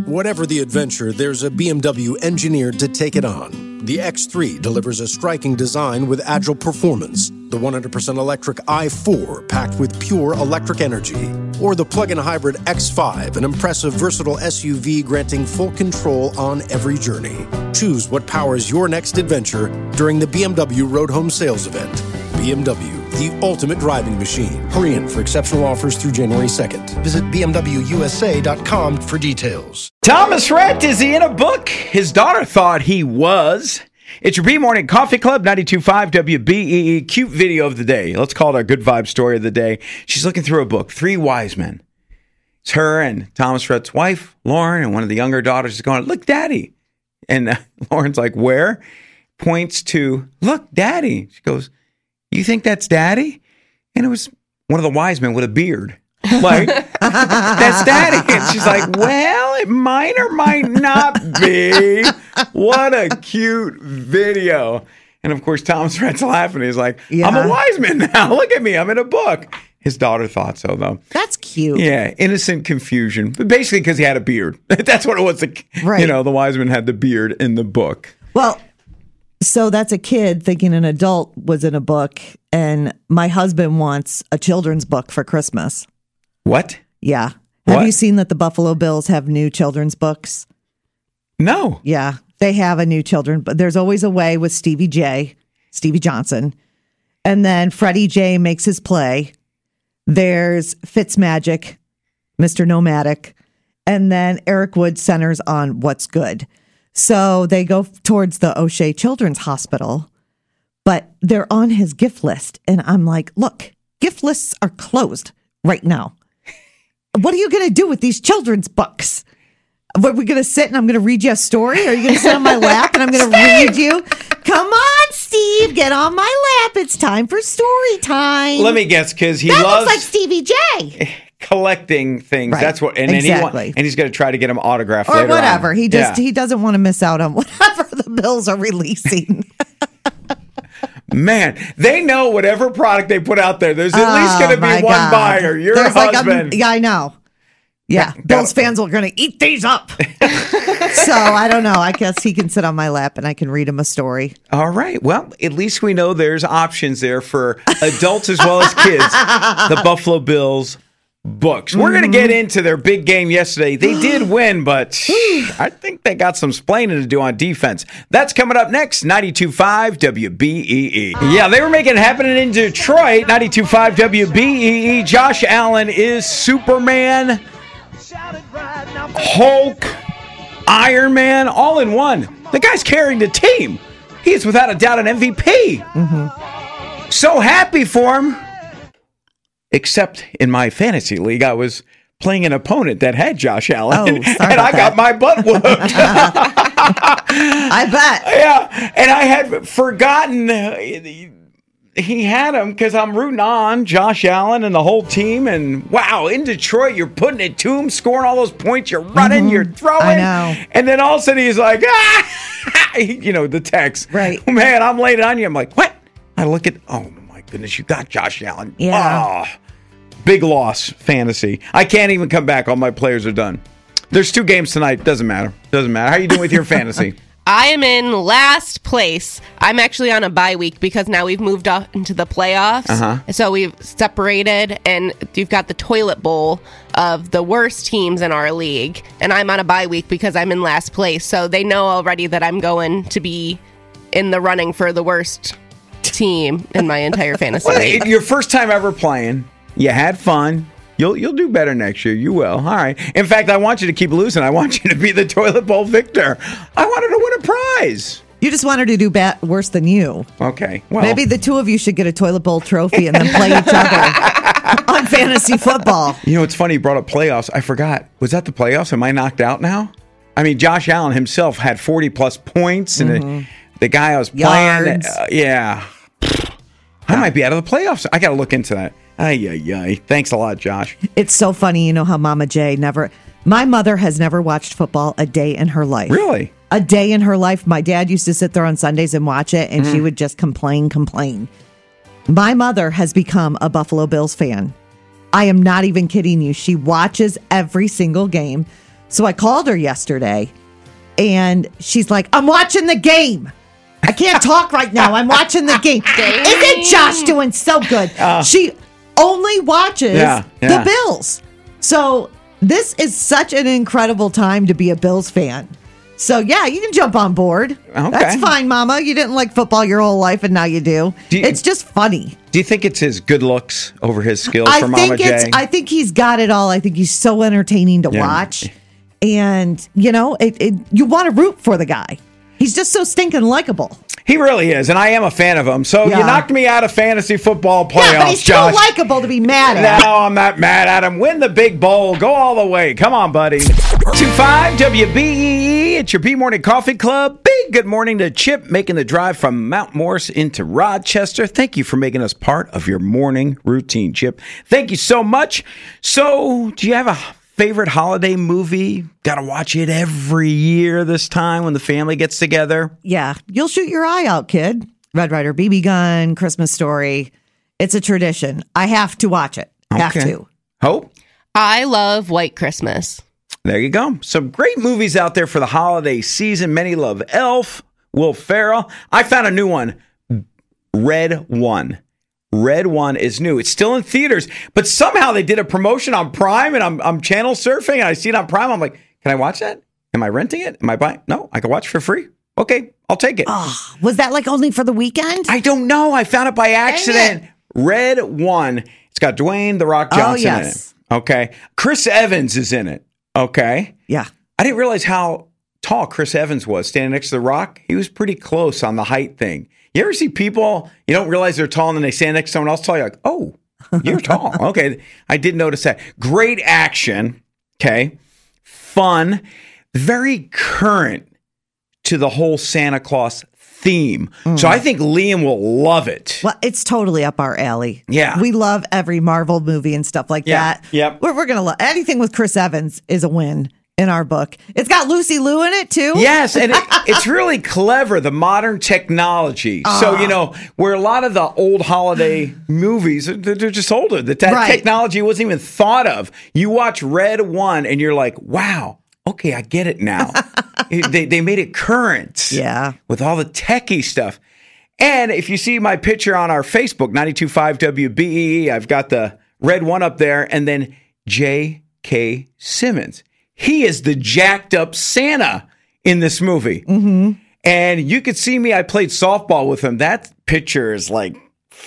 Whatever the adventure, there's a BMW engineered to take it on. The X3 delivers a striking design with agile performance. The 100% electric i4 packed with pure electric energy. Or the plug-in hybrid X5, an impressive, versatile SUV granting full control on every journey. Choose what powers your next adventure during the BMW Road Home Sales Event. BMW, the ultimate driving machine. Hurry in for exceptional offers through January 2nd. Visit BMWUSA.com for details. Thomas Rhett, is he in a book? His daughter thought he was. It's your B-Morning Coffee Club, 92.5 WBEE. Cute video of the day. Let's call it our good vibe story of the day. She's looking through a book, Three Wise Men. It's her and Thomas Rhett's wife, Lauren, and one of the younger daughters is going, look, Daddy. And Lauren's like, where? Points to, look, Daddy. She goes, you think that's Daddy? And it was one of the wise men with a beard. Like, that's Daddy. And she's like, well, it might or might not be. What a cute video. And of course, Thomas Rhett's laughing. He's like, I'm a wise man now. Look at me. I'm in a book. His daughter thought so, though. That's cute. Yeah, innocent confusion. But basically because he had a beard. That's what it was. Right. You know, the wise man had the beard in the book. Well, so that's a kid thinking an adult was in a book, and my husband wants a children's book for Christmas. What? Yeah. What? Have you seen that the Buffalo Bills have new children's books? No. Yeah, they have a new children, but there's always a way with Stevie Johnson. And then Freddie J makes his play. There's Fitzmagic, Mr. Nomadic, and then Eric Wood centers on What's Good. So they go towards the O'Shea Children's Hospital, but they're on his gift list. And I'm like, look, gift lists are closed right now. What are you going to do with these children's books? Are we going to sit and I'm going to read you a story? Or are you going to sit on my lap and I'm going to read you? Come on, Steve, get on my lap. It's time for story time. Let me guess, because he that loves looks like Stevie J. Collecting things. Right. That's what, and exactly. and he's going to try to get him autographed or later whatever. on. He doesn't want to miss out on whatever the Bills are releasing. Man, they know whatever product they put out there. There's at least going to be one buyer. Your husband. Yeah, I know. Yeah, Bills fans are going to eat these up. So I don't know. I guess he can sit on my lap and I can read him a story. All right. Well, at least we know there's options there for adults as well as kids. The Buffalo Bills books. We're going to get into their big game yesterday. They did win, but I think they got some splaining to do on defense. That's coming up next. 92.5 WBEE. Yeah, they were making it happen in Detroit. 92.5 WBEE. Josh Allen is Superman, Hulk, Iron Man, all in one. The guy's carrying the team. He is without a doubt an MVP. Mm-hmm. So happy for him. Except in my fantasy league, I was playing an opponent that had Josh Allen, and I got my butt whooped. I bet. Yeah, and I had forgotten he had him because I'm rooting on Josh Allen and the whole team. And wow, in Detroit, you're putting it to him, scoring all those points. You're running, you're throwing. I know. And then all of a sudden he's like, the text. Right. Man, I'm laying it on you. I'm like, what? I look at, oh my goodness, you got Josh Allen. Yeah. Oh, big loss, fantasy. I can't even come back. All my players are done. There's 2 games tonight. Doesn't matter. How you doing with your fantasy? I am in last place. I'm actually on a bye week because now we've moved up into the playoffs. Uh-huh. So we've separated, and you've got the toilet bowl of the worst teams in our league. And I'm on a bye week because I'm in last place. So they know already that I'm going to be in the running for the worst team in my entire fantasy league. Your first time ever playing. You had fun. You'll do better next year. You will. All right. In fact, I want you to keep losing. I want you to be the toilet bowl victor. I wanted to win a prize. You just want her to do worse than you. Okay. Well, maybe the 2 of you should get a toilet bowl trophy and then play each other on fantasy football. You know, it's funny you brought up playoffs. I forgot. Was that the playoffs? Am I knocked out now? I mean, Josh Allen himself had 40-plus points, and the guy I was playing, yeah. I might be out of the playoffs. I got to look into that. Ay. Thanks a lot, Josh. It's so funny. You know how Mama J my mother has never watched football a day in her life. Really? A day in her life. My dad used to sit there on Sundays and watch it, and she would just complain. My mother has become a Buffalo Bills fan. I am not even kidding you. She watches every single game. So I called her yesterday, and she's like, I'm watching the game. I can't talk right now. I'm watching the game. Isn't Josh doing so good? She only watches the Bills. So this is such an incredible time to be a Bills fan. So, yeah, you can jump on board. Okay. That's fine, Mama. You didn't like football your whole life, and now you do. It's just funny. Do you think it's his good looks over his skills for Mama J? I think he's got it all. I think he's so entertaining to watch. And, you know, you want to root for the guy. He's just so stinking likable. He really is, and I am a fan of him. So you knocked me out of fantasy football playoffs, but he's Josh. still likable to be mad at. No, I'm not mad at him. Win the big bowl. Go all the way. Come on, buddy. 25 WBEE. It's your B-Morning Coffee Club. Big good morning to Chip, making the drive from Mount Morris into Rochester. Thank you for making us part of your morning routine, Chip. Thank you so much. So, do you have a favorite holiday movie? Got to watch it every year this time when the family gets together? Yeah, you'll shoot your eye out, kid. Red Ryder BB Gun, Christmas Story. It's a tradition. I have to watch it. Have to. Hope? I love White Christmas. There you go. Some great movies out there for the holiday season. Many love Elf, Will Ferrell. I found a new one, Red One. Red One is new. It's still in theaters, but somehow they did a promotion on Prime, and I'm channel surfing, and I see it on Prime. I'm like, can I watch that? Am I renting it? Am I buying? No, I can watch it for free. Okay, I'll take it. Oh, was that like only for the weekend? I don't know. I found it by accident. Red One. It's got Dwayne The Rock Johnson in it. Okay. Chris Evans is in it. Okay. Yeah. I didn't realize how tall Chris Evans was standing next to The Rock. He was pretty close on the height thing. You ever see people, you don't realize they're tall and then they stand next to someone else tall? You're like, oh, you're tall. Okay. I did notice that. Great action. Okay. Fun. Very current to the whole Santa Claus theme. So I think Liam will love it. Well, it's totally up our alley. Yeah. We love every Marvel movie and stuff like that. Yep. We're going to love anything with Chris Evans is a win in our book. It's got Lucy Liu in it too. Yes, and it's really clever, the modern technology. So, you know, where a lot of the old holiday movies, they're just older. That technology wasn't even thought of. You watch Red One and you're like, wow, okay, I get it now. They made it current. Yeah. With all the techie stuff. And if you see my picture on our Facebook, 92.5 WBEE, I've got the Red One up there, and then J.K. Simmons. He is the jacked up Santa in this movie. Mm-hmm. And you could see me, I played softball with him. That picture is like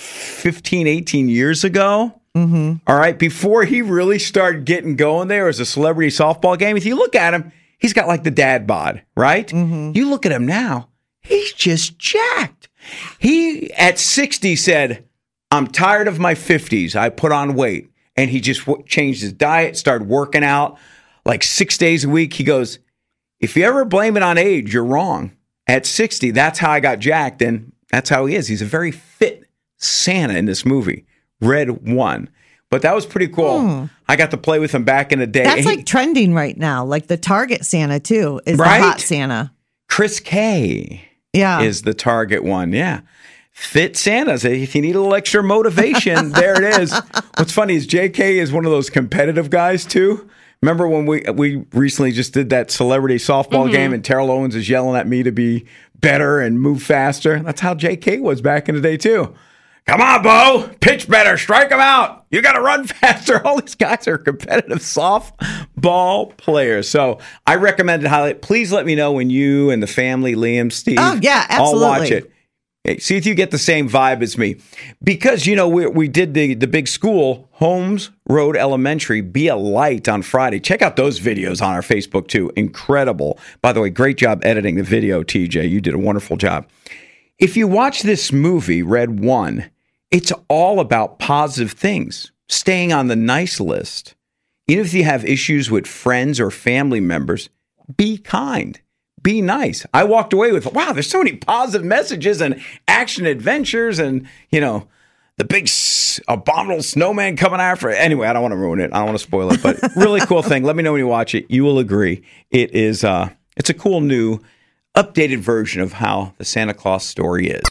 15, 18 years ago. Mm-hmm. All right. Before he really started getting going there as a celebrity softball game. If you look at him, he's got like the dad bod, right? Mm-hmm. You look at him now, he's just jacked. He, at 60, said, I'm tired of my 50s. I put on weight. And he just changed his diet, started working out like 6 days a week. He goes, if you ever blame it on age, you're wrong. At 60, that's how I got jacked. And that's how he is. He's a very fit Santa in this movie, Red One. But that was pretty cool. I got to play with him back in the day. That's like trending right now. Like the Target Santa, too, is the hot Santa. Chris K is the Target one. Yeah. Fit Santas. If you need a little extra motivation, there it is. What's funny is JK is one of those competitive guys, too. Remember when we recently just did that celebrity softball game and Terrell Owens is yelling at me to be better and move faster? That's how JK was back in the day, too. Come on, Bo. Pitch better. Strike him out. You got to run faster. All these guys are competitive softball players. So I recommend it highly. Please let me know when you and the family, Liam, Steve, all watch it. Hey, see if you get the same vibe as me. Because, you know, we did the big school, Holmes Road Elementary, Be a Light on Friday. Check out those videos on our Facebook, too. Incredible. By the way, great job editing the video, TJ. You did a wonderful job. If you watch this movie, Red One, it's all about positive things, staying on the nice list. Even if you have issues with friends or family members, be kind. Be nice. I walked away with, wow, there's so many positive messages and action adventures and, you know, the big abominable snowman coming after it. Anyway, I don't want to ruin it. I don't want to spoil it, but really cool thing. Let me know when you watch it. You will agree. It is, it's a cool new updated version of how the Santa Claus story is.